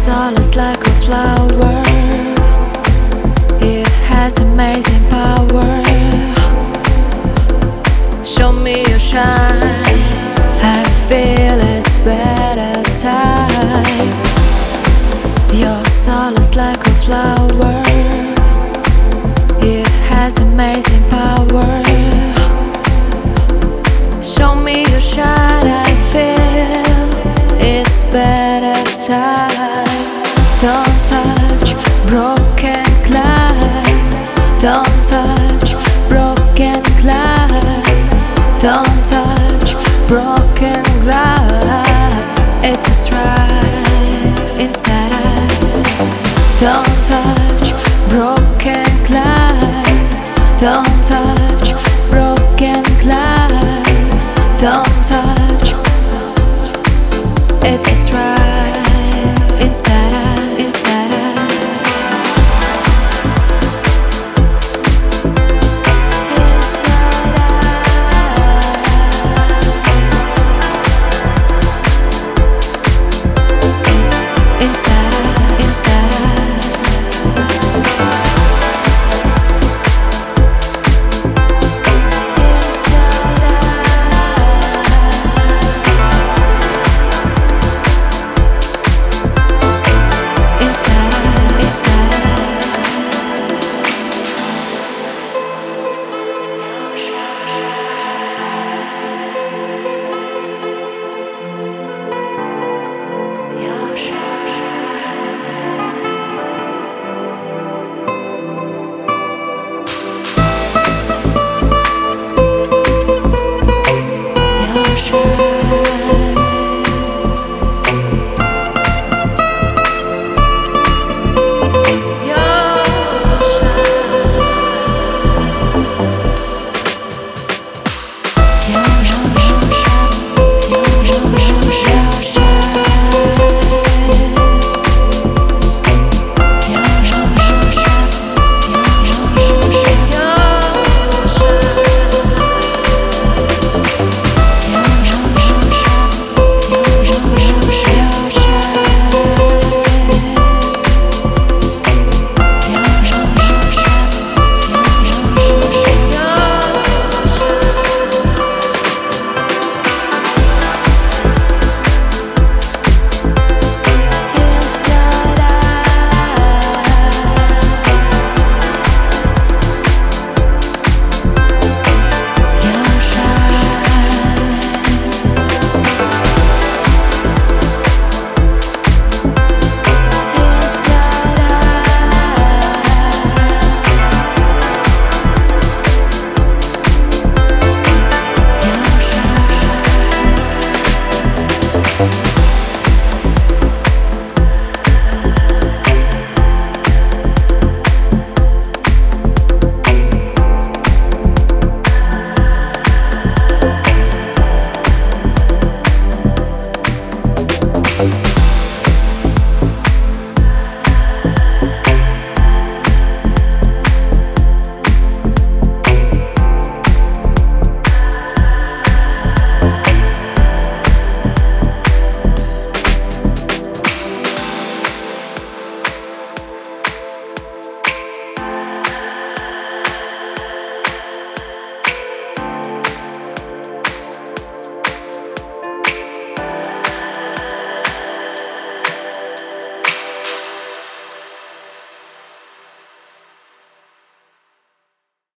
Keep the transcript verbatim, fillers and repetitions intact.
soul is like a flower. It has amazing power. Show me your shine. I feel it's better time. Your soul is like a flower. It has amazing power. Show me your shine. I feel it's better time. Don't touch broken glass. Don't touch broken glass. Don't touch broken glass. It's a strife inside us. Don't touch broken glass. Don't touch broken glass. Don't touch. It's a strife.